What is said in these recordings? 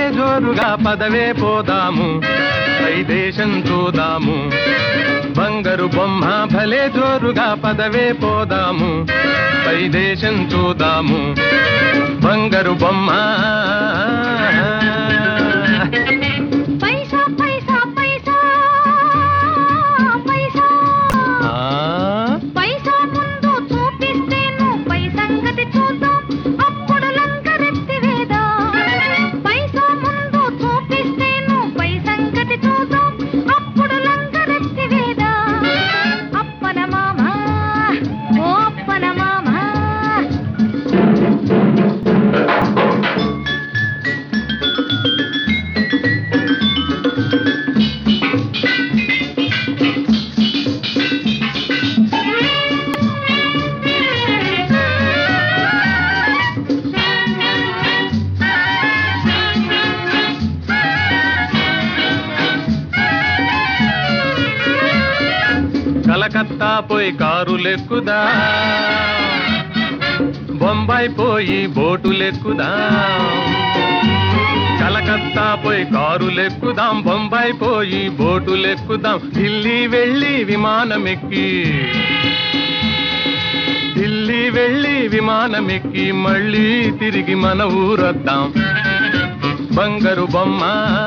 జోరుగా పదవే పోదాము పై దేశం చూదాము బంగారు బొమ్మ భలే జోరుగా పదవే పోదాము పై దేశం చూదాము బంగారు బొమ్మ కలకత్తా పోయి కారులెక్కుదా బొంబాయి పోయి బోటులెక్కుదా కలకత్తా పోయి కారులెక్కుదాం బొంబాయి పోయి బోటులెక్కుదాం ఢిల్లీ వెళ్ళి విమానమెక్కి మళ్ళీ తిరిగి మన ఊరొద్దాం బంగారు బొమ్మ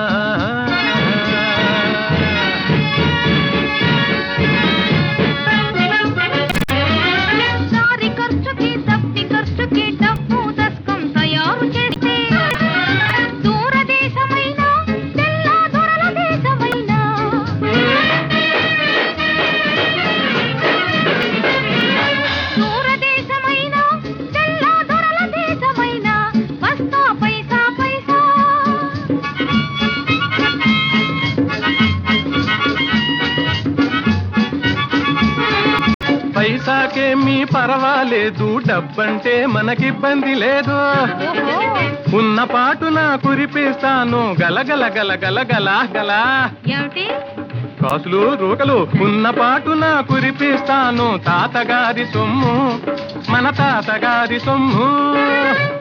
పైసాకేమీ పర్వాలేదు డబ్బంటే మనకిబ్బంది లేదు ఉన్న పాటున కురిపిస్తాను గలగల గలగల గలా గలా కాసులు రూకలు ఉన్న పాటున కురిపిస్తాను తాతగారి సొమ్ము మన తాతగారి సొమ్ము